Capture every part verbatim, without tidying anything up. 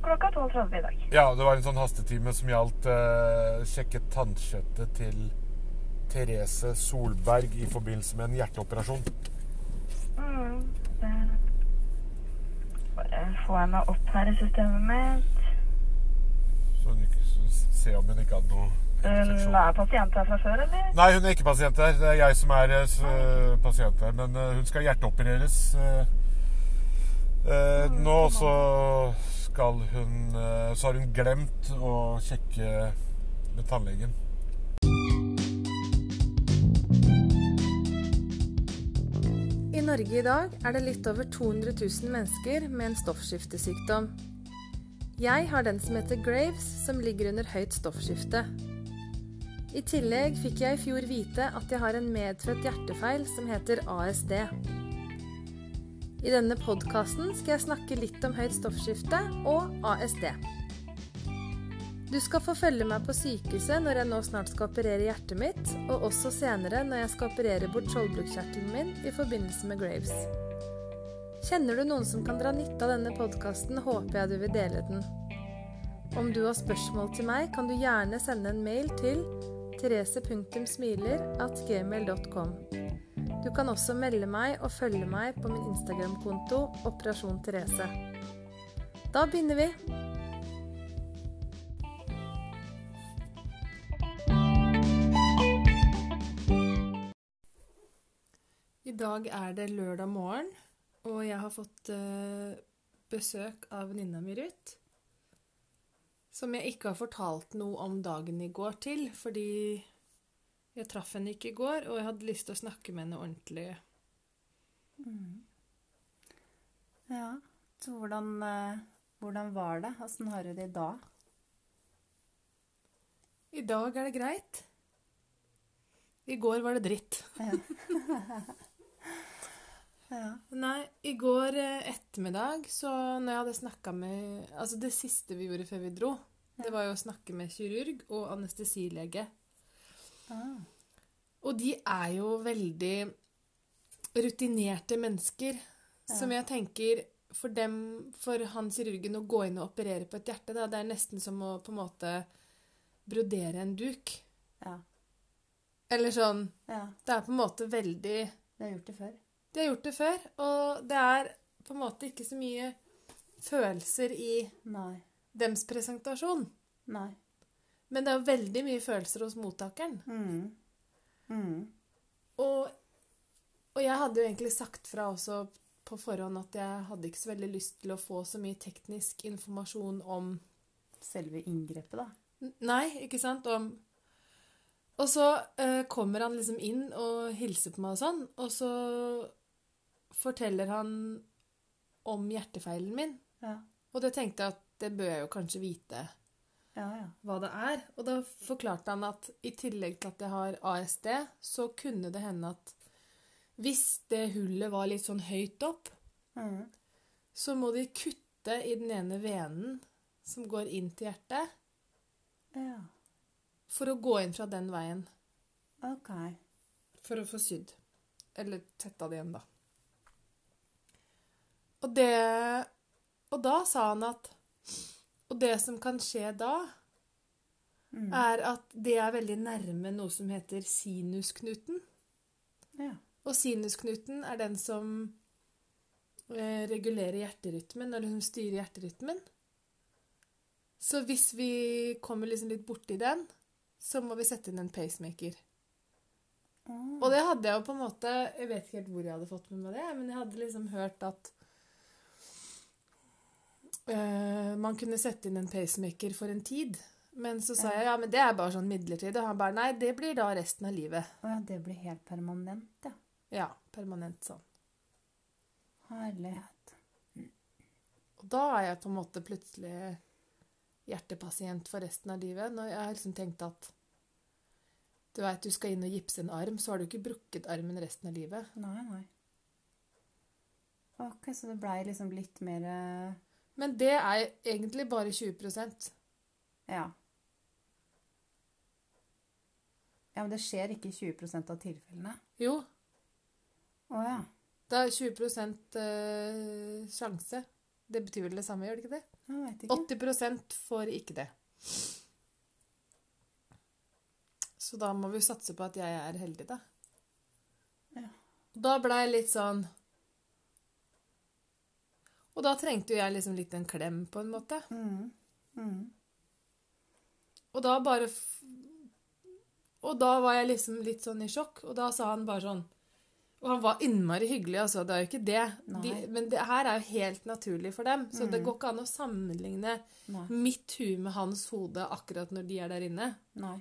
klokka tolv tretti i dag. Ja, det var en sånn hastetime som gjaldt uh, sjekke tannkjøttet til Therese Solberg i forbindelse med en hjerteoperasjon. Mm, det... Bare få henne opp her i systemet mitt. Så hun ikke så se om hun ikke hadde noe infeksjon. Hun er pasient her fra før, eller? Nei, hun er ikke pasient her. Det er jeg som er uh, pasient her. Men uh, hun skal hjerteopereres. Uh, uh, mm, nå så skal hun uh, Så har hun glemt å sjekke med tannlegen. I Norge i dag er det litt over to hundre tusen mennesker med en stoffskiftesykdom. Jeg har den som heter Graves, som ligger under høyt stoffskifte. I tillegg fikk jeg i fjor vite at jeg har en medfødt hjertefeil som heter A S D. I denne podcasten skal jeg snakke litt om høyt stoffskifte og A S D. Du skal få følge meg på sykehuset når jeg nå snart skal operere hjertet mitt, og også senere når jeg skal operere bort skjoldbruskkjertelen min i forbindelse med Graves. Kjenner du noen som kan dra nytte av denne podcasten, håper jeg du vil dele den. Om du har spørsmål til meg, kan du gjerne sende en mail til therese punktum smiler at gmail punktum com. Du kan også melde meg og følge meg på min Instagram-konto Operasjon Therese. Da begynner vi! I dag er det lørdag morgen, og jeg har fått uh, besøk av venninna mi Ruth, som jeg ikke har fortalt noe om dagen i går til, fordi jeg traff henne ikke i går, og jeg hadde lyst til å snakke med henne ordentlig. Mm. Ja, så hvordan, uh, hvordan var det? Hvordan har du det i dag? I dag er det greit. I går var det dritt. Ja. Ja. Nei, i går ettermiddag, så når jeg hadde snakket med, altså det siste vi gjorde før vi dro, ja. Det var jo å snakke med kirurg og anestesilege. Ah. Og de er jo veldig rutinerte mennesker, ja. Som jeg tenker, for dem, for han kirurgen å gå inn og operere på et hjerte, da, det er nesten som å på en måte brodere en duk. Ja. Eller sånn, ja. Det er på en måte veldig... Det har gjort det før. De har gjort det før, og det er på en måte ikke så mye følelser i Nei. Dems presentasjon. Nei. Men det er veldig mye følelser hos mottakeren. Mm. Mm. Og, og jeg hadde jo egentlig sagt fra også på forhånd at jeg hadde ikke så veldig lyst til å få så mye teknisk informasjon om... Selve inngrepet, da? Nei, ikke sant? Om... Og så uh, kommer han liksom inn og hilser på meg og sånn, og så forteller han om hjertefeilen min. Ja. Og det tenkte jeg at det bør jeg jo kanskje vite ja, ja. hva det er. Og da forklarte han at i tillegg til at jeg har A S D, så kunne det hende at hvis det hullet var litt sånn høyt opp, mm. så må de kutte i den ene venen som går inn til hjertet. Ja. For å gå inn fra den veien. Ok. For å få sydd. Eller tetta det igjen, da. Og det... Og da sa han at... Og det som kan skje da, mm. er at det er veldig nærme noe som heter sinusknuten. Ja. Og sinusknuten er den som eh, regulerer hjerterytmen, eller som styrer hjerterytmen. Så hvis vi kommer liksom litt borti den, så må vi sette inn en pacemaker. Mm. Og det hadde jeg jo på en måte, jeg vet ikke helt hvor jeg hadde fått med meg det, men jeg hadde liksom hørt at uh, man kunne sette inn en pacemaker for en tid. Men så sa jeg, ja, men det er bare sånn midlertidig. Og han bare, nei, det blir da resten av livet. Å ja, det blir helt permanent, ja. Ja, permanent sånn. Herlighet. Og da er jeg på en måte plutselig hjertepasient for resten av livet. Når jeg har liksom tenkt at du vet, du skal inn og gipse en arm, så har du ikke brukket armen resten av livet. Nei, nei. Ok, så det ble liksom litt mer... Men det er egentlig bare tjue prosent. Ja. Ja, men det skjer ikke i tjue prosent av tilfellene. Jo. Åja. Det er tjue prosent eh, sjanse. Det betyr vel det samme, gjør det ikke det? Jeg vet ikke. åtti prosent får ikke det. Så da må vi satse på at jeg er heldig, da. Ja. Da ble jeg litt sånn... Og da trengte jo jeg liksom litt en klem, på en måte. Mm. Mm. Og da bare... f- Og da var jeg liksom litt sånn i sjokk, og da sa han bare sånn... Og han var innmari hyggelig, altså, det er jo ikke det. De, Nei. men det her er jo helt naturlig for dem, så det Mm. går ikke an å sammenligne Nei. mitt hue med hans hode akkurat når de er der inne. Nei.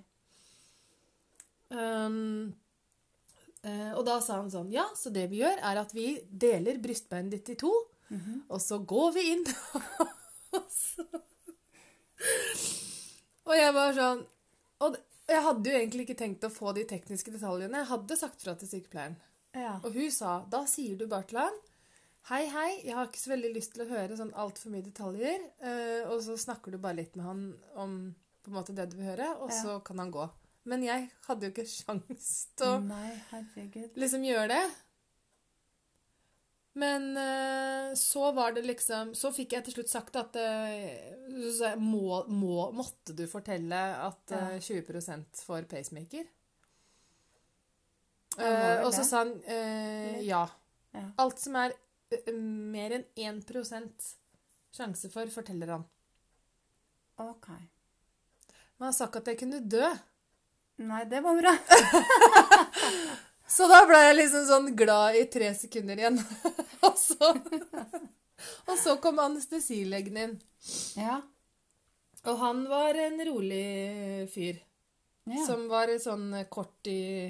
Um, eh, og da sa han sånn, ja, så det vi gjør er at vi deler brystbeinet ditt i to, Mhm. og så går vi inn. og, så... og jeg var sånn, og d- jeg hadde jo egentlig ikke tenkt å få de tekniske detaljene. Jeg hadde sagt fra til sykepleieren. Ja. Og hun sa, da sier du bare til han, hei, hei, jeg har ikke så veldig lyst til å høre sånn alt for mye detaljer, eh, og så snakker du bare litt med han om på en måte det du vil høre, og Ja. så kan han gå. Men jeg hadde jo ikke sjans til å Nei, herregud. liksom gjøre det. Men eh, så var det liksom, så fikk jeg til slutt sagt at eh, så sa jeg, må, må, måtte du fortelle at Ja. eh, tjue prosent får pacemaker? Ja, må Eh, vel og så det. sa han eh, Eller? ja. Ja. Alt som er eh, mer enn én prosent sjanse for, forteller han. Ok. Men han sa ikke at jeg kunne dø. Nei, det var bra. Så da ble jeg liksom sånn glad i tre sekunder igjen. og, så, og så kom anestesilegen inn. Ja. Og han var en rolig fyr. Ja. Som var sånn kort i...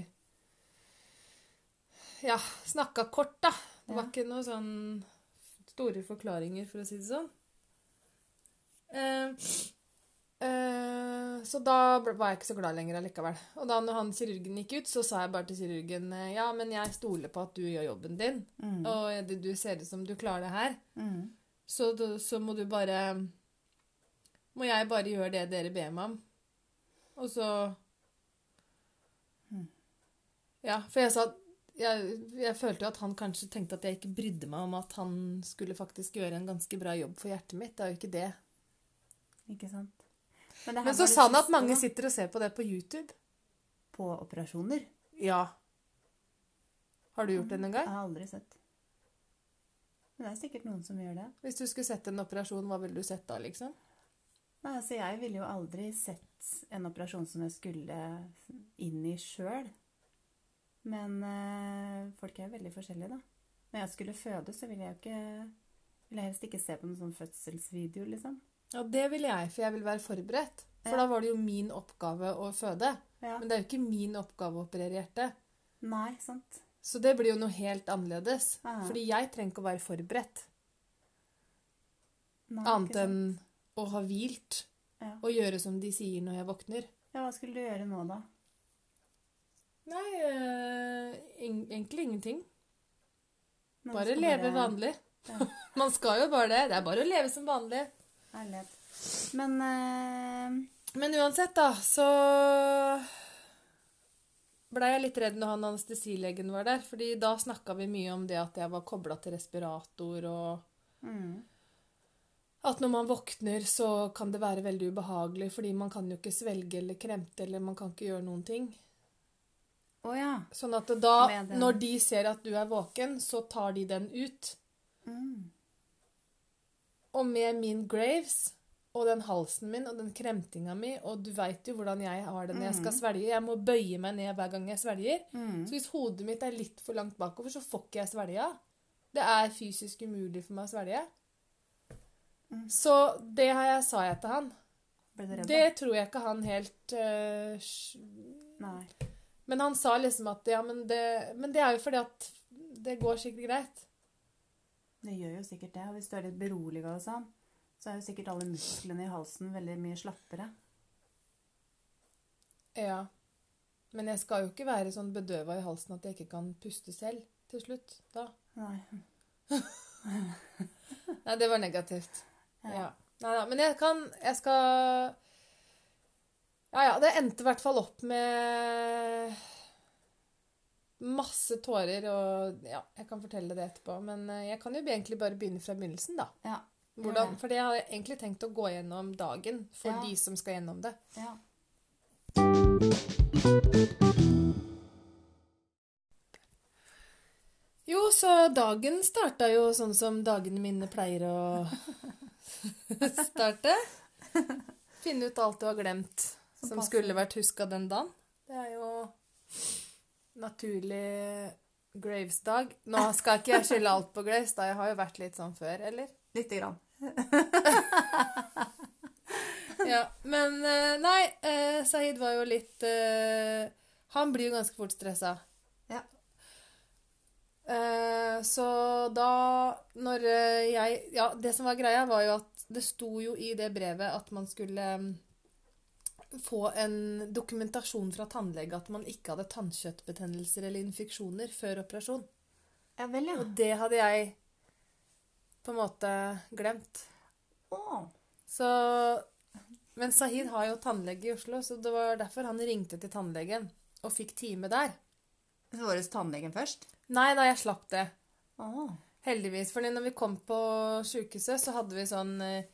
Ja, snakket kort da. Det var Ja. ikke noe sånn store forklaringer, for å si det sånn. Eh, eh, så da ble- var jeg ikke så glad lenger allikevel. Og da når han kirurgen gikk ut, så sa jeg bare til kirurgen, eh, ja, men jeg stoler på at du gjør jobben din. Mm. Og det- du ser ut som du klarer det her. Mm. Så, da- så må du bare... Må jeg bare gjøre det dere ber meg om. Og så... Mm. Ja, for jeg sa... Jeg, jeg følte jo at han kanskje tenkte at jeg ikke brydde meg om at han skulle faktisk gjøre en ganske bra jobb for hjertet mitt. Det er jo ikke det. Ikke sant? det her Men så var det sa han at siste, mange da, sitter og ser på det på YouTube. på operasjoner. Ja. Har du gjort det noen Jeg gang? har aldri sett. Men det er sikkert noen som gjør det. Hvis du skulle sett en operasjon, hva ville du sett da, liksom? Nei, altså jeg ville jo aldri sett en operasjon som jeg skulle inn i sjøl. Men eh, folk er veldig forskjellige, da. Når jeg skulle føde, så ville jeg jo ikke Ville jeg helst ikke se på noen sånn fødselsvideo, liksom. Ja, det ville jeg, for jeg vil være forberedt. For Ja. da var det jo min oppgave å føde. Ja. Men det er jo ikke min oppgave å operere hjertet. Nei, sant. Så det blir jo noe helt annerledes. Ja. Fordi jeg trenger ikke å være forberedt. Nei, Annet ikke sant. enn å ha hvilt Ja. og gjøre som de sier når jeg våkner. ja, hva skulle du gjøre nå, da? Nei, eh, ing- egentlig ingenting. Når du Bare skal leve vanlig. Ja. Man skal jo bare det. Det er bare å leve som vanlig. Herlighet. Men eh, Men uansett, da, så ble jeg litt redd når han anestesilegen var der. Fordi da snakket vi mye om det at jeg var koblet til respirator, og mm, at når man våkner, så kan det være veldig ubehagelig, fordi man kan jo ikke svelge eller kremte, eller man kan ikke gjøre noen ting. Å ja. Sånn at da, Med den- når de ser at du er våken, så tar de den ut. Mm. Og med min Graves, og den halsen min, og den kremtinga mi, og du vet jo hvordan jeg har det når jeg skal svelge. Jeg må bøye meg ned hver gang jeg svelger. Mm. Så hvis hodet mitt er litt for langt bakover, så får ikke jeg svelge. Det er fysisk umulig for meg å svelge. Mm. Så det har jeg, sa jeg til han. Ble du redd? Det da? tror jeg ikke han helt øh, sj- Nei. Men han sa liksom at ja, men det, men det er jo fordi at det går sikkert greit. Det gjør jo sikkert det. Og hvis du er litt beroliget og sånn, så er jo sikkert alle musklene i halsen veldig mye slappere. Ja. Men jeg skal jo ikke være sånn bedøva i halsen at jeg ikke kan puste selv til slutt. Da. Nei. Nei, det var negativt. Ja. Ja. Nei da, men jeg kan Jeg skal Ja, ja. Det endte i hvert fall opp med masse tårer, og ja, jeg kan fortelle det etterpå. Men eh, jeg kan jo egentlig bare begynne fra begynnelsen, da. Ja. Hvordan, Ja. for det har jeg egentlig tenkt å gå gjennom dagen for Ja. de som skal gjennom det. Ja. Jo, så dagen starta jo sånn som dagene mine pleier å starte. Finne ut alt du har glemt Som som passer. skulle vært huska den dagen. Det er jo naturlig Graves-dag. Nå skal ikke jeg skylde alt på Graves, da jeg har jo vært litt sånn før, eller? Lite grann. Ja, men eh, nei, eh, Sahid var jo litt eh, Han blir jo ganske fort stressa. Ja. Eh, så da når eh, jeg Ja, det som var greia, var jo at det sto jo i det brevet at man skulle mm, få en dokumentasjon fra tannlege at man ikke hadde tannkjøttbetennelser eller infeksjoner før operasjon. Ja vel, ja. Og det hadde jeg på en måte glemt. Å, Så, men Sahid har jo tannlege i Oslo, så det var derfor han ringte til tannlegen og fikk time der. så var det hos tannlegen først? Nei, da jeg slapp det. Å, Heldigvis, for når vi kom på sykehuset, så hadde vi sånn eh,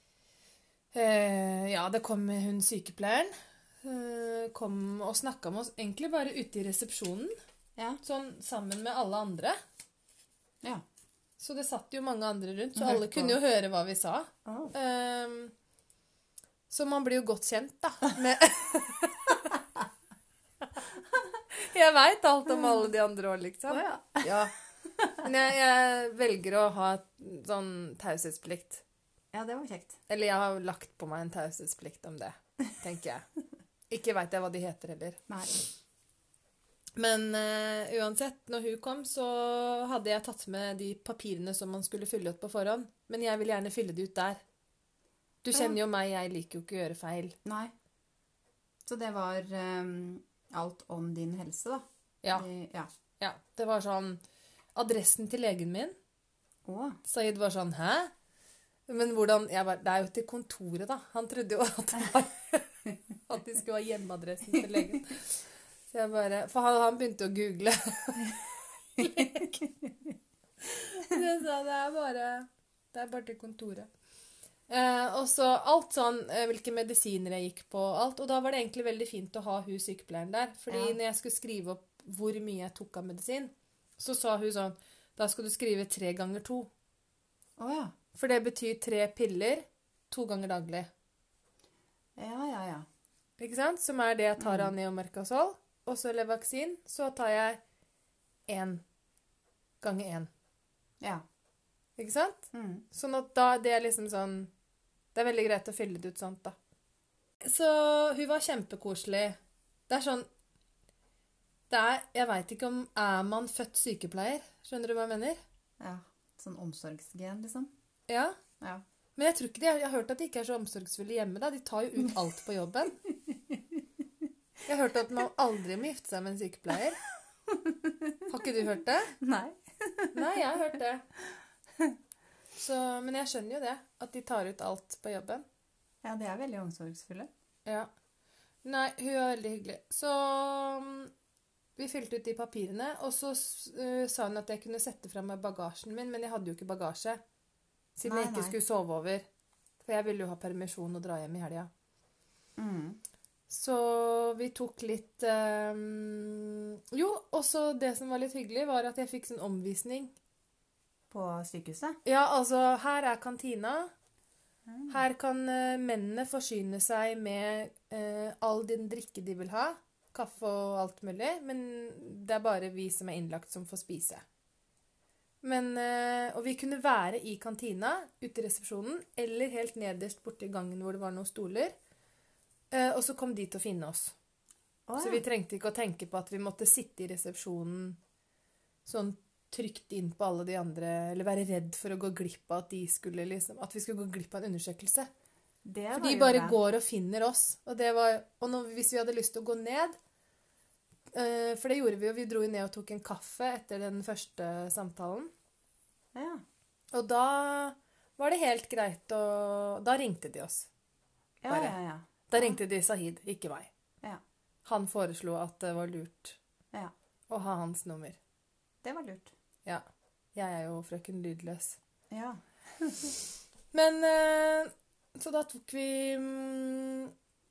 eh, Ja, det kom hun sykepleieren. Eh, kom og snakka med oss egentlig bare ute i resepsjonen. ja. Sånn sammen med alle andre. Ja. Så det satt jo mange andre rundt, så Hørte alle på. kunne jo høre hva vi sa. Å. Ehm, så man blir jo godt kjent, da. Med jeg veit alt om alle de andre òg, liksom. Å, ja. Ja. Men jeg, jeg velger å ha sånn taushetsplikt. Ja, det var kjekt. Eller jeg har lagt på meg en taushetsplikt om det, tenker jeg. Ikke veit jeg hva de heter heller. Nei. Men eh, uansett, når hun kom, så hadde jeg tatt med de papirene som man skulle fylle ut på forhånd. Men jeg vil gjerne fylle det ut der. Du kjenner jo meg, jeg liker jo ikke å gjøre feil. Nei. Så det var ehm, alt om din helse, da? Ja, I- ja. ja. Det var sånn adressen til legen min. Å, Said var sånn, hæ? Men hvordan, jeg var, det er jo til kontoret da. Han trodde jo at, det var, at de skulle ha hjemmeadressen til legen. Så jeg bare, for han, han begynte å google. Så jeg sa, det er bare, det er bare til kontoret. Eh, og så alt sånn, eh, hvilke medisiner jeg gikk på, alt. Og da var det egentlig veldig fint å ha hun sykepleieren der. Fordi Ja. når jeg skulle skrive opp hvor mye jeg tok av medisin, så sa hun sånn, da skal du skrive tre ganger to. Å ja. For det betyr tre piller to ganger daglig. Ja, ja, ja. Ikke sant? Som er det jeg tar av Neomercazole. Og så Levaksin, så tar jeg én ganger én. Ja. Ikke sant? Mm. Sånn at da det er liksom sånn Det er veldig greit å fylle det ut sånt, da. Så hun var kjempekoselig. Det er sånn det er, Jeg veit ikke om Er man født sykepleier? Skjønner du hva jeg mener? Ja. Sånn omsorgsgen, liksom. Ja. Ja. Men jeg tror ikke de, jeg har hørt at de ikke er så omsorgsfulle hjemme. da. De tar jo ut alt på jobben. Jeg har hørt at man aldri må gifte seg med en sykepleier. Har ikke du hørt det? Nei. Nei, jeg har hørt det. Så, men jeg skjønner jo det, at de tar ut alt på jobben. Ja, de er veldig omsorgsfulle. Ja. Nei, hun er veldig hyggelig. Så mm, vi fylte ut de papirene, og så uh, sa hun at jeg kunne sette fra meg bagasjen min, men jeg hadde jo ikke bagasje, siden Nei, jeg ikke nei. skulle sove over. For jeg ville jo ha permisjon og dra hjem i helga. Mm. Så vi tok litt um, Jo, også det som var litt hyggelig, var at jeg fikk sånn omvisning. På sykehuset? Ja, altså, her er kantina. Her kan eh, mennene forsyne seg med eh, all den drikke de vil ha. Kaffe og alt mulig. Men det er bare vi som er innlagt som får spise. Men, eh, og vi kunne være i kantina, ute i resepsjonen, eller helt nederst borte i gangen hvor det var noen stoler. Eh, og så kom de til å finne oss. Å, Så ja. vi trengte ikke å tenke på at vi måtte sitte i resepsjonen sånn trygt inn på alle de andre, eller være redd for å gå glipp av at de skulle liksom, at vi skulle gå glipp av en undersøkelse. Det For var de jo bare bra. går og finner oss. Og, det var, og når, hvis vi hadde lyst til å gå ned, eh, for det gjorde vi jo, vi dro jo ned og tok en kaffe etter den første samtalen. Ja. Og da var det helt greit, og da ringte de oss. Ja, Bare. ja, ja. Da ringte de Sahid, ikke meg. Ja. Han foreslo at det var lurt Ja. å ha hans nummer. Det var lurt. Ja, jeg er jo frøken lydløs. Ja. Men eh, så da tok vi mm,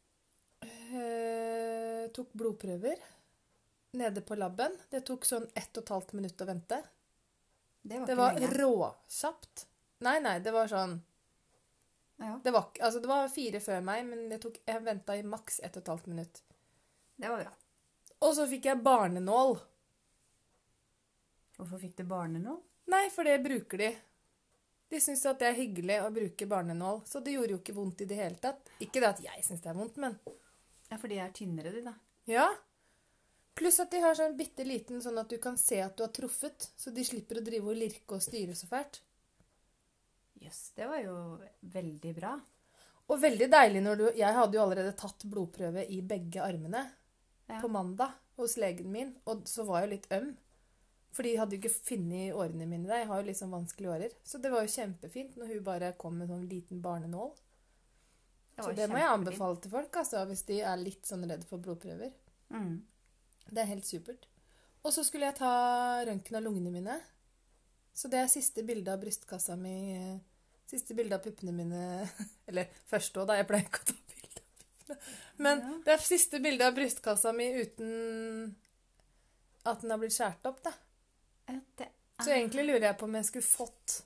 eh, tok blodprøver nede på labben. Det tok sånn ett og et halvt minutt å vente. Det var Det ikke var lenge. råkjapt. Nei, nei, det var sånn Ja, det var, ikke- altså det var fire før meg, men det tok, jeg venta i maks ett og et halvt minutt. det var bra. Og så fikk jeg barnenål. Hvorfor fikk du barnenål? Nei, for det bruker de. De syns at det er hyggelig å bruke barnenål, så det gjorde jo ikke vondt i det hele tatt. Ikke det at jeg syns det er vondt, men Ja, for de er tynnere, de, da. ja. Pluss at de har sånn bitte liten sånn at du kan se at du har truffet, så de slipper å drive og lirke og styre så fælt. Jøss, det var jo veldig bra. Og veldig deilig når du Jeg hadde jo allerede tatt blodprøve i begge armene Ja. på mandag hos legen min, og så var jeg jo litt øm. For de hadde jo ikke funnet årene mine der. Jeg har jo litt sånn vanskelige årer. Så det var jo kjempefint når hun bare kom med sånn liten barnenål. Det Så var det må jeg kjempefint. anbefale til folk, altså, hvis de er litt sånn redd for blodprøver. Mm. Det er helt supert. Og så skulle jeg ta røntgen av lungene mine. Så det er siste bilde av brystkassa mi. eh, Siste bilde av puppene mine. Eller første òg, da. Jeg pleier ikke å ta bilde av puppene. Men Ja. det er siste bilde av brystkassa mi uten at den har blitt skåret opp, da. Ja, det Så egentlig lurer jeg på om jeg skulle fått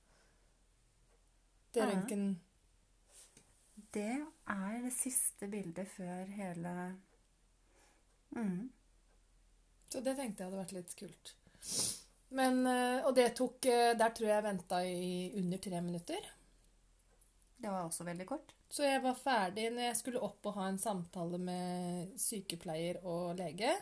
det Ja. røntgen. Det er det siste bildet før hele mm. Så det tenkte jeg hadde vært litt kult. Men, eh, og det tok eh, Der tror jeg jeg venta i under tre minutter. Det var også veldig kort. Så jeg var ferdig når jeg skulle opp og ha en samtale med sykepleier og lege.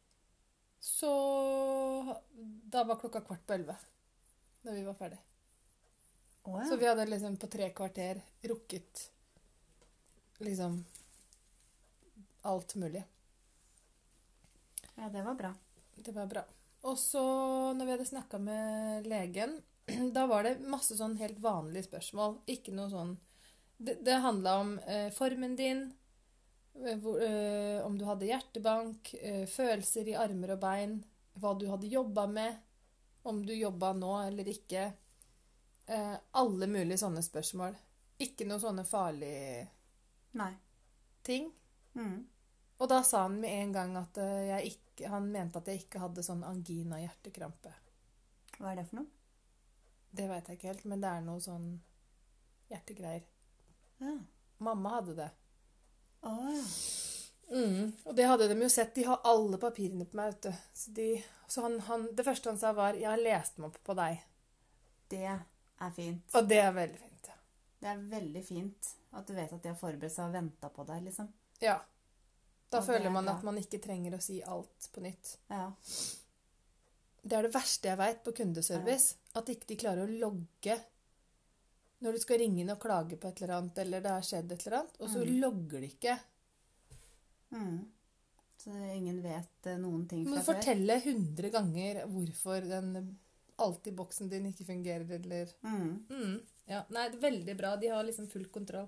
Så da var klokka kvart på elleve da vi var ferdig. Å, Så vi hadde liksom på tre kvarter rukket liksom alt mulig. Ja, det var bra. Det var bra. Og så når vi hadde snakka med legen, da var det masse sånn helt vanlige spørsmål. Ikke noe sånn Det, det handla om eh, formen din, eh, hvor, eh, om du hadde hjertebank, eh, følelser i armer og bein, hva du hadde jobba med, om du jobba nå eller ikke. Eh, alle mulige sånne spørsmål. Ikke noe sånne farlige Nei. ting. Mm. Og da sa han med en gang at eh, jeg ikke, han mente at jeg ikke hadde sånn angina-hjertekrampe. Hva er det for noe? Det vet jeg ikke helt, men det er noe sånn hjertegreier. Ja. Mamma hadde det. Å, ja. Mm, og det hadde de jo sett. De har alle papirene på meg, vet du. Så, de, så han, han, det første han sa var, jeg har lest meg opp på deg. Det er fint. Og det er veldig fint, ja. Det er veldig fint at du vet at de har forberedt seg og ventet på deg, liksom. Ja. Da Og det føler er man bra. at man ikke trenger å si alt på nytt. Ja. Det er det verste jeg vet på kundeservice. At ikke de klarer å logge når du skal ringe inn og klage på et eller annet, eller det har skjedd et eller annet, og så Mm. logger de ikke. Mm. Så ingen vet eh, noen ting Du fra må før. fortelle hundre ganger hvorfor den alltid boksen din ikke fungerer, eller Mm. mm, ja, nei, det er veldig bra. De har liksom full kontroll.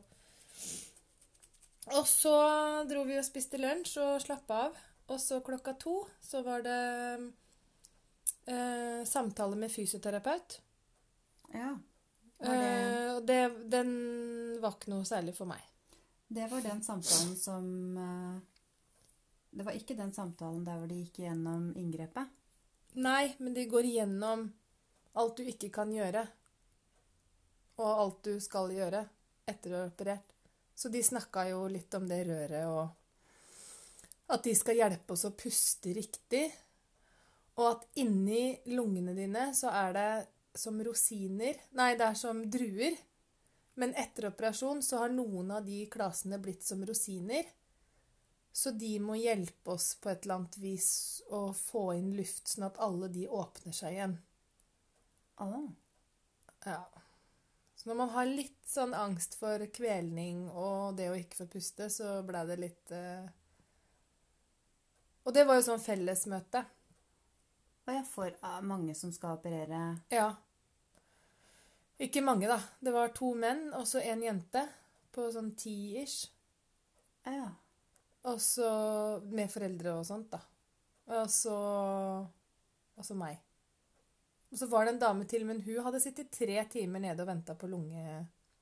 Og så dro vi og spiste lunsj og slappet av. Og så klokka to så var det eh, samtale med fysioterapeut. Ja. Var det, Eh, og det, den var ikke noe særlig for meg. det var den samtalen som eh, Det var ikke den samtalen der hvor de gikk gjennom inngrepet. Nei, men de går igjennom alt du ikke kan gjøre. Og alt du skal gjøre etter å ha operert. Så de snakka jo litt om det røret, og at de skal hjelpe oss å puste riktig. Og at inni lungene dine så er det som rosiner. Nei, det er som druer. Men etter operasjon så har noen av de klasene blitt som rosiner. Så de må hjelpe oss på et eller annet vis å få inn luft, sånn at alle de åpner seg igjen. Å. Ja. Så når man har litt sånn angst for kvelning og det å ikke få puste, så ble det litt eh... Og det var jo sånn fellesmøte. Og jeg får eh, mange som skal operere. Ja. Ikke mange, da. Det var to menn og så en jente på sånn ti-ish. Ja. Og så med foreldre og sånt, da. Og så Og så meg. Og så var det en dame til, men hun hadde sittet tre timer nede og venta på lunge,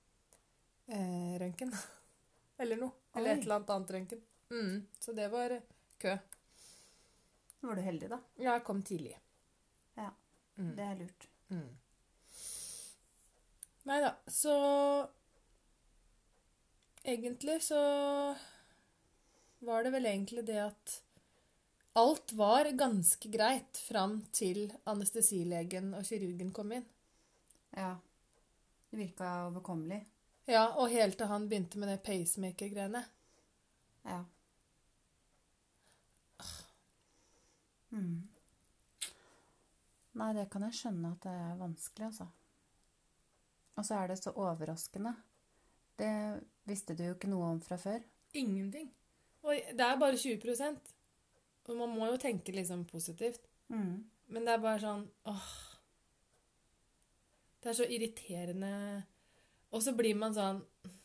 eh, røntgen. Eller noe. Eller Oi. et eller annet annet røntgen. Mm, så det var eh, kø. Var du heldig, da? Jeg kom tidlig. Ja, Mm. det er lurt. Mm. Neida, så egentlig så var det vel egentlig det at alt var ganske greit fram til anestesilegen og kirurgen kom inn. Ja, det virka overkommelig. Ja, og helt til han begynte med det pacemaker-greiene. Ja. Mm. Nei, det kan jeg skjønne at det er vanskelig, altså. Og så er det så overraskende. Det visste du jo ikke noe om fra før. Ingenting. Og det er bare tjue prosent. Og man må jo tenke liksom positivt. Mm. Men det er bare sånn, åh. Det er så irriterende. Og så blir man sånn,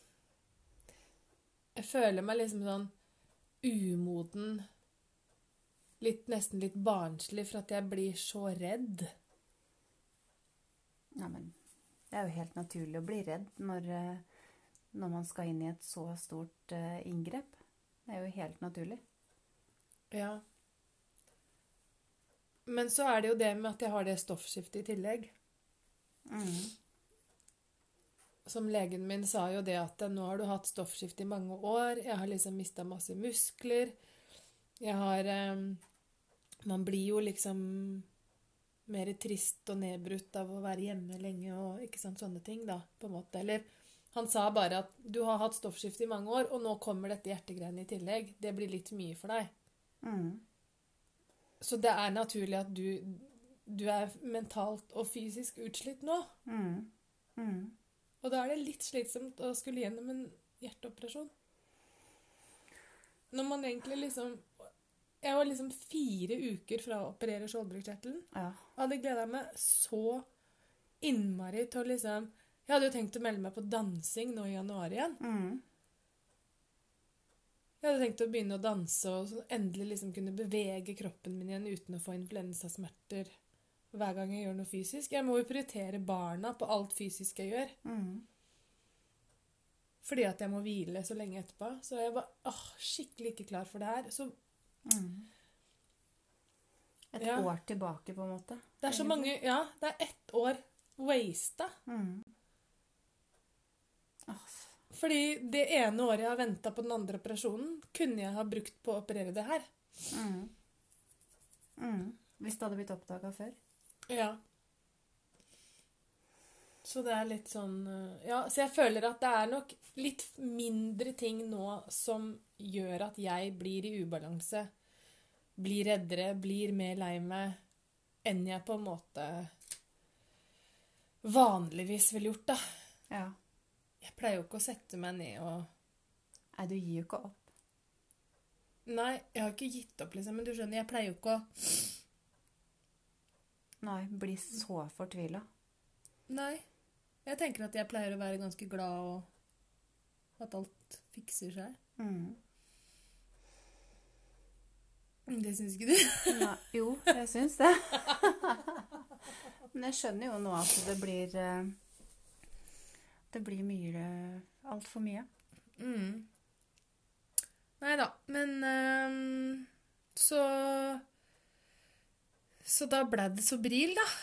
jeg føler meg liksom sånn umoden, litt, nesten litt barnslig, for at jeg blir så redd. Ja, men det er jo helt naturlig å bli redd når, eh, når man skal inn i et så stort eh, inngrep. Det er jo helt naturlig. Ja. Men så er det jo det med at jeg har det stoffskiftet i tillegg. Mm. Som legen min sa jo det at nå har du hatt stoffskifte i mange år, jeg har liksom mistet masse muskler, jeg har, eh, man blir jo liksom mer trist og nedbrutt av å være hjemme lenge og ikke sant, sånne ting da, på en måte. Eller han sa bare at du har hatt stoffskifte i mange år, og nå kommer dette hjertegreiene i tillegg. Det blir litt mye for deg. Mm. Så det er naturlig at du, du er mentalt og fysisk utslitt nå. Mm. Mm. Og da er det litt slitsomt å skulle gjennom en hjerteoperasjon. Når man egentlig liksom... Jeg var liksom fire uker fra å operere skjoldbruskkjertelen. Ja. Jeg hadde gledet meg så innmari til å liksom... Jeg hadde jo tenkt å melde meg på dansing nå i januar igjen. Mm. Jeg hadde tenkt å begynne å danse og så endelig liksom kunne bevege kroppen min igjen uten å få influensasmerter hver gang jeg gjør noe fysisk. Jeg må jo prioritere barna på alt fysisk jeg gjør. Mm. Fordi at jeg må hvile så lenge etterpå. Så jeg var åh, skikkelig ikke klar for det her. Så Mm. Et Ja. år tilbake, på en måte. det er så mange... Ja, det er ett år wastet. Mm. Åh, Fordi det ene året jeg har ventet på den andre operasjonen, kunne jeg ha brukt på å operere det her. Mm. Mm. Hvis det hadde blitt oppdaget før. Ja. Så det er litt sånn... øh, Ja, så jeg føler at det er nok litt mindre ting nå som gjør at jeg blir i ubalanse, blir reddere, blir mer lei meg, enn jeg på en måte vanligvis ville gjort, da. Ja. Jeg pleier jo ikke å sette meg ned og... Nei, du gir jo ikke opp. Nei, jeg har ikke gitt opp, liksom, men du skjønner, jeg pleier jo ikke å... Nei, bli så fortvilet. Nei, jeg tenker at jeg pleier å være ganske glad og at alt fikser seg. Mm. Det synes ikke du? Nei, jo, jeg syns det. Men jeg skjønner jo nå at det blir eh, det blir mye alt for mye. Mm. Neida, men øhm, så så da ble det Sobril, da.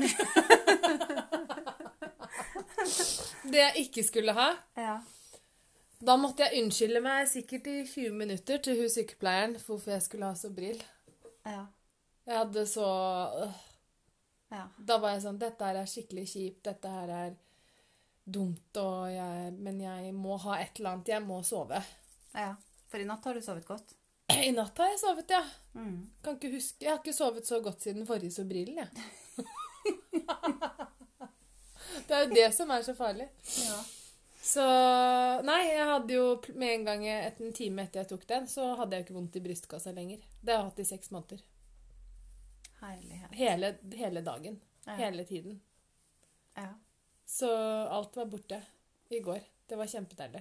Det jeg ikke skulle ha. Ja. Da måtte jeg unnskylde meg sikkert i tjue minutter til hun sykepleieren for hvorfor jeg skulle ha Sobril. Ja. Jeg hadde så... øh, Ja. Da var jeg sånn, dette her er skikkelig kjipt, dette her er dumt, og jeg, men jeg må ha et eller annet, jeg må sove. Ja. For i natt har du sovet godt. I natt har jeg sovet, ja. Mm. Kan ikke huske, jeg har ikke sovet så godt siden forrige Sobrilen, jeg. Det er jo det som er så farlig. Ja. Så, nei, jeg hadde jo med en gang, jeg- et en time etter jeg tok den, så hadde jeg jo ikke vondt i brystkassa lenger. Det har jeg hatt i seks måneder. Herlighet. Hele, hele dagen. Ja. Hele tiden. Ja. Så alt var borte i går. Det var kjempedeilig.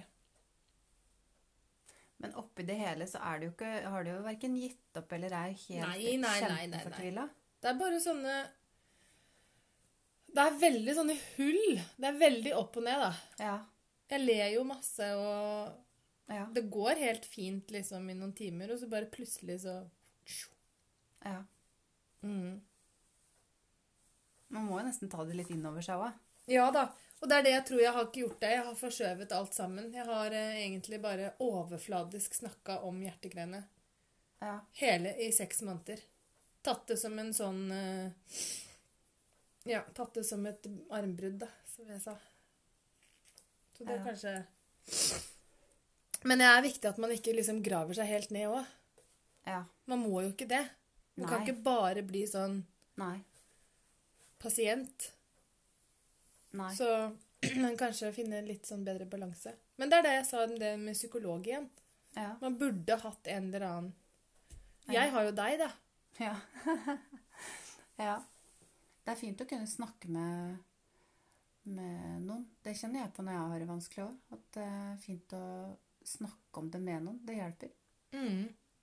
Men oppi det hele så er det jo ikke, har du jo hverken gitt opp eller er helt Nei, nei, nei, nei, nei. kjempefortvilet. Det er bare sånne... Det er veldig sånne hull. Det er veldig opp og ned, da. Ja. Jeg ler jo masse, og Ja. det går helt fint liksom i noen timer, og så bare plutselig så... Ja. Mm. Man må jo nesten ta det litt innover seg også. Ja da, og det er det jeg tror jeg har ikke gjort det. Jeg har forskjøvet alt sammen. Jeg har eh, egentlig bare overfladisk snakket om hjertegreiene. Ja. Hele i seks måneder. Tatt det som en sånn... eh, ja, tatt det som et armbrudd, da, som jeg sa. Så det er Ja. kanskje... Men det er viktig at man ikke liksom graver seg helt ned også. Ja. Man må jo ikke det. Man kan Nei. ikke bare bli sånn Nei. pasient. Nei. Så man kanskje finne litt sånn bedre balanse. Men det er det jeg sa om det med psykolog igjen. Ja. Man burde hatt en eller annen. Ja. Jeg har jo deg, da. Ja. Ja. Det er fint å kunne snakke med, med noen. Det kjenner jeg på når jeg har det vanskelig også. At det er fint å snakke om det med noen. Det hjelper. Mm.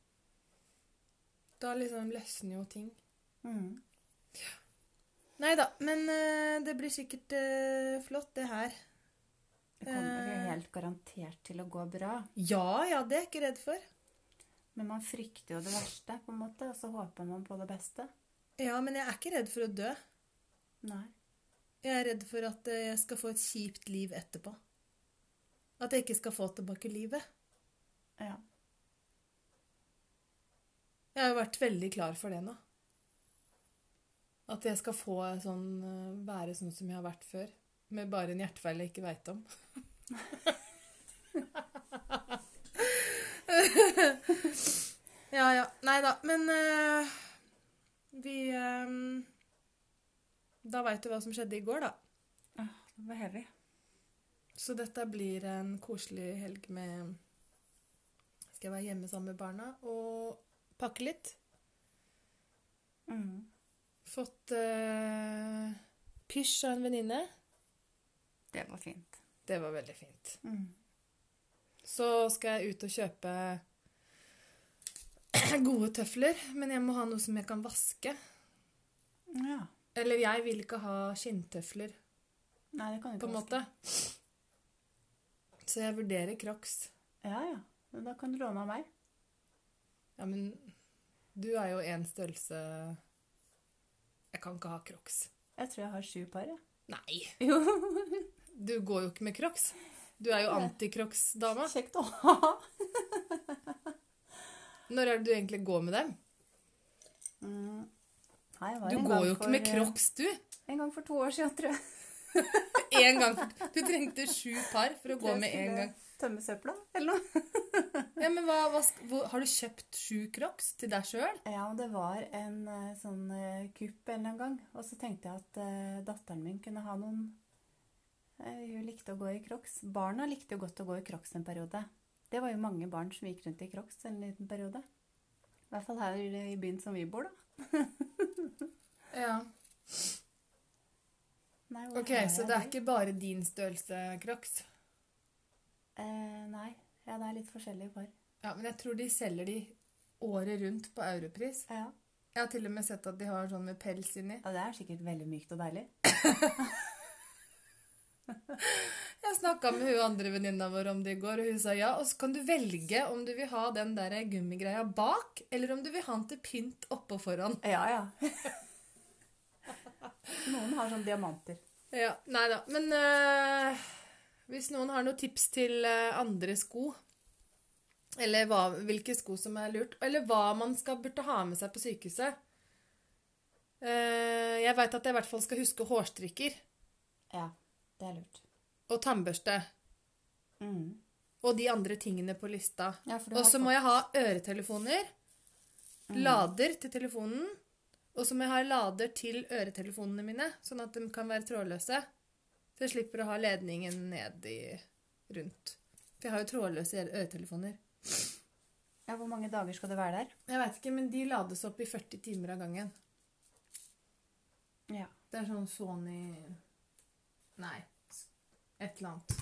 Da liksom løsner jo ting. Mm. Neida, men eh, det blir sikkert eh, flott det her. Det kommer Eh. helt garantert til å gå bra. Ja, ja, det er jeg ikke redd for. Men man frykter jo det verste, på en måte, og så håper man på det beste. Ja, men jeg er ikke redd for å dø. Nei. Jeg er redd for at eh, jeg skal få et kjipt liv etterpå. At jeg ikke skal få tilbake livet. Ja. Jeg har jo vært veldig klar for det nå. At jeg skal få sånn, eh, være sånn som jeg har vært før. Med bare en hjertefeil jeg ikke vet om. Ja, ja. Neida, men eh, vi eh, Da vet du hva som skjedde i går, da. Det var heavy. Så dette blir en koselig helg med Skal jeg være hjemme sammen med barna og pakke litt. Mm. Fått eh, pysj av en venninne. Det var fint. Det var veldig fint. Mm. Så skal jeg ut og kjøpe gode tøfler, men jeg må ha noe som jeg kan vaske. Ja. Eller jeg vil ikke ha skinntøfler, Nei, det kan du på en ikke måte. Så jeg vurderer Crocs. Ja, ja. Men da kan du låne av meg. Ja, men du er jo en størrelse. Jeg kan ikke ha Crocs. Jeg tror jeg har sju par, jeg. Nei, Jo. du går jo ikke med Crocs. Du er jo anti-Crocs-dama. Kjekt å ha. Når er det du egentlig går med dem? Mm. Nei, jeg var Du en går gang jo ikke for, med Crocs, du. En gang for to år siden, tror jeg. En gang. For, du trengte sju par for å gå med en gang. Tømme søpla, eller noe. Ja, men hva, hva, sk- hvor, har du kjøpt sju Crocs til deg selv? Ja, det var en eh, sånn eh, kupp en eller annen gang. Og så tenkte jeg at eh, datteren min kunne ha noen... Eh, hun likte å gå i Crocs. Barna likte jo godt å gå i Crocs en periode. Det var jo mange barn som gikk rundt i Crocs en liten periode. I hvert fall her i byen som vi bor, da. Ja. Nei, hvor Ok, har så jeg det er ikke bare din størrelse Crocs. Eh, nei, ja, det er litt forskjellige par. Ja, men jeg tror de selger de året rundt på Europris. Ja. Jeg har til og med sett at de har sånn med pels inni. Ja, det er sikkert veldig mykt og deilig. Jeg snakket med hun andre venninna vår om det i går, og hun sa ja, og så kan du velge om du vil ha den der gummigreia bak, eller om du vil ha den til pynt oppå foran. Ja, ja. Noen har sånn diamanter. Ja, neida. Men øh, hvis noen har noen tips til øh, andre sko, eller hva, hvilke sko som er lurt, eller hva man skal burde ha med seg på sykehuset. øh, jeg vet at jeg i hvert fall skal huske hårstrikker, Ja, det er lurt. og tannbørste, Mm. og de andre tingene på lista. Ja, for du Og har så fått- må jeg ha øretelefoner, lader til telefonen, og så må jeg ha lader til øretelefonene mine, sånn at de kan være trådløse. Så jeg slipper å ha ledningen ned i rundt. For jeg har jo trådløse øretelefoner. Ja, hvor mange dager skal du være der? Jeg vet ikke, men de lades opp i førti timer av gangen. Ja. Det er sånn Sony... Nei, et eller annet.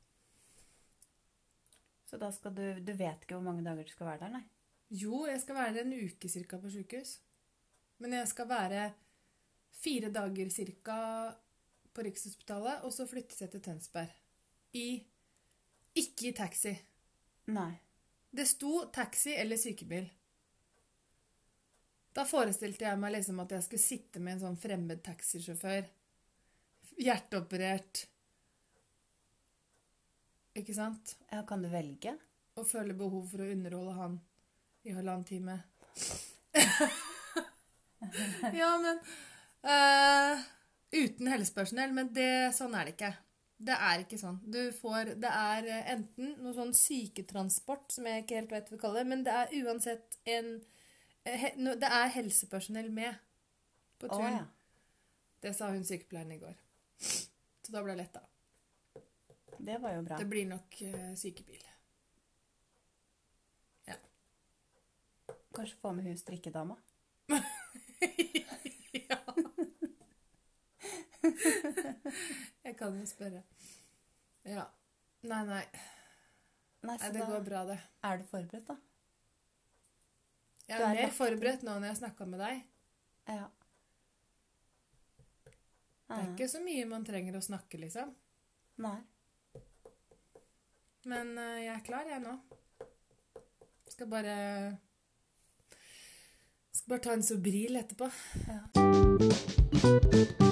Så da skal du, du vet ikke hvor mange dager du skal være der, nei? Jo, jeg skal være en uke cirka på sykehus. Men jeg skal være fire dager cirka på Rikshospitalet, og så flyttes jeg til Tønsberg. I Ikke i taxi. Nei. Det sto taxi eller sykebil. Da forestilte jeg meg liksom at jeg skulle sitte med en sånn fremmed taxisjåfør. Hjerteoperert. Ikke sant? Ja, kan du velge? Og føle behov for å underholde han i halvannen time. Ja, men uh, uten helsepersonell, men det, sånn er det ikke. Det er ikke sånn. Du får, det er enten noe sånn syketransport, som jeg ikke helt vet hva vi kaller det, men det er uansett en, he, no, det er helsepersonell med på turen. Å, ja. Det sa hun sykepleieren i går. Så da ble det lett da. Det var jo bra. Det blir nok uh, sykebil. Ja. Kanskje få med hun strikkedama? Ja. Jeg kan jo spørre. Ja. Nei, nei. Nei, Nei, det da går bra, det. er du forberedt, da? Jeg Du er er mer lagt- forberedt nå når jeg snakket med deg. Ja. Det er ikke så mye man trenger å snakke, liksom. Nei. Men uh, jeg er klar, jeg nå. Skal bare... Skal bare ta en Sobril etterpå. Ja.